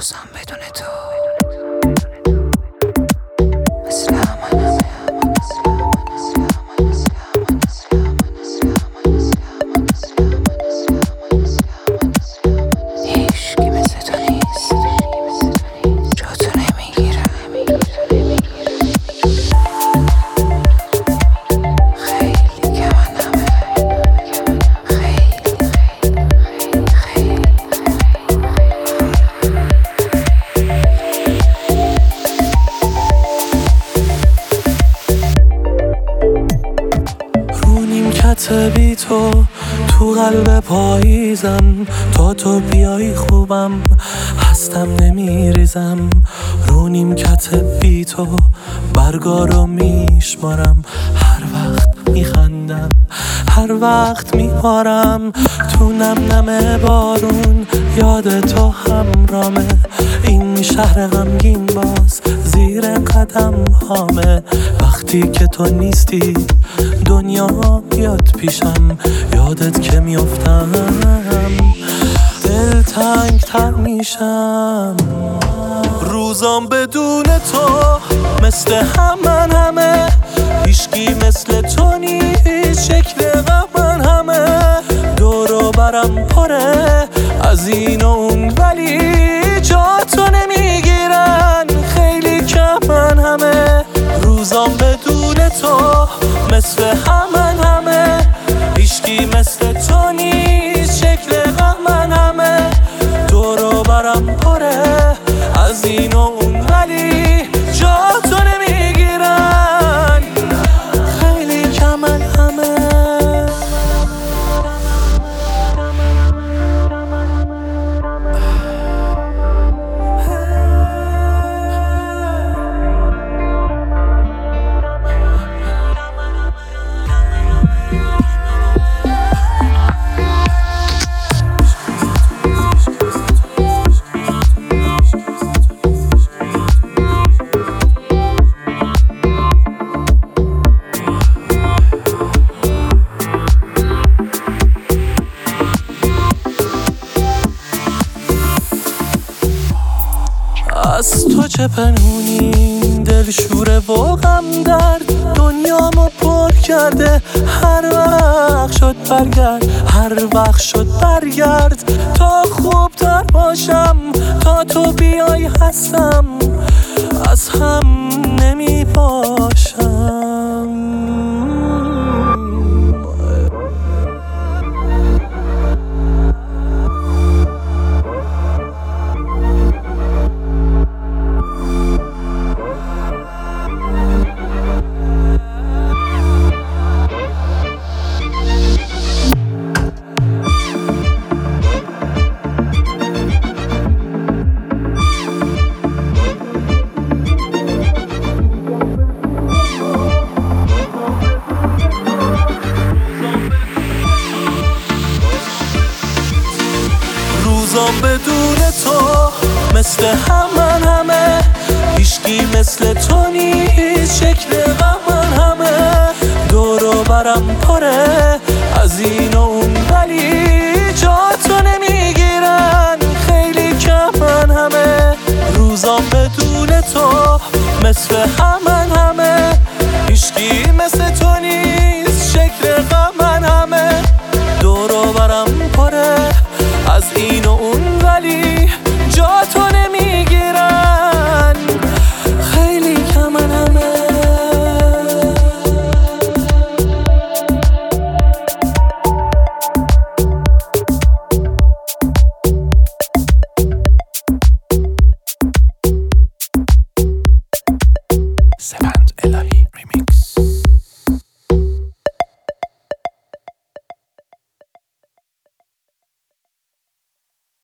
روزم بدون تو مثل همه هیچکی مثل تو نیست، جا تو نمیگیره. خیلی که منمه، خیلی رو نیمکت بی تو قلب پاییزم، تا تو بیایی خوبم هستم نمیریزم. رو نیمکت بی تو برگا رو میشمارم، هر وقت میخندم هر وقت میبارم. تو نم نم بارون یاد تو همرامه، این شهر غمگین باز زیر قدم هامه. وقتی که تو نیستی دنیا بیاد پیشم، یادت که میافتم دل تنگ تر میشم. روزام بدون تو مثل همه، هیچکی مثل تو نیست، شکل غمن همه. دور و برم پره از این و اون، ولی جا تو نمیگیرن، خیلی کمن همه. روزام بدون تو مثل همه، هیچکی مثل تو نیست، شکل غمن همه. دور و برم پره از این و اون، ولی جا تو نمیگیرن، خیلی کمن همه. از تو چه پنهونی، دل شوره و غم درد دنیامو پر کرده. هر وقت شد برگرد، هر وقت شد برگرد، تا خوبتر باشم، تا تو بیای هستم، از هم نمی باشم. روزام بدون تو مثل همه، هیچکی مثل تو نیست، شکل غمن همه. دور و برم پره از این و اون، ولی جا تو نمیگیرن، خیلی کمن همه. روزام بدون تو مثل همه، هیچکی مثل تو نیست، شکل غمن همه. دور و برم پره از این و اون،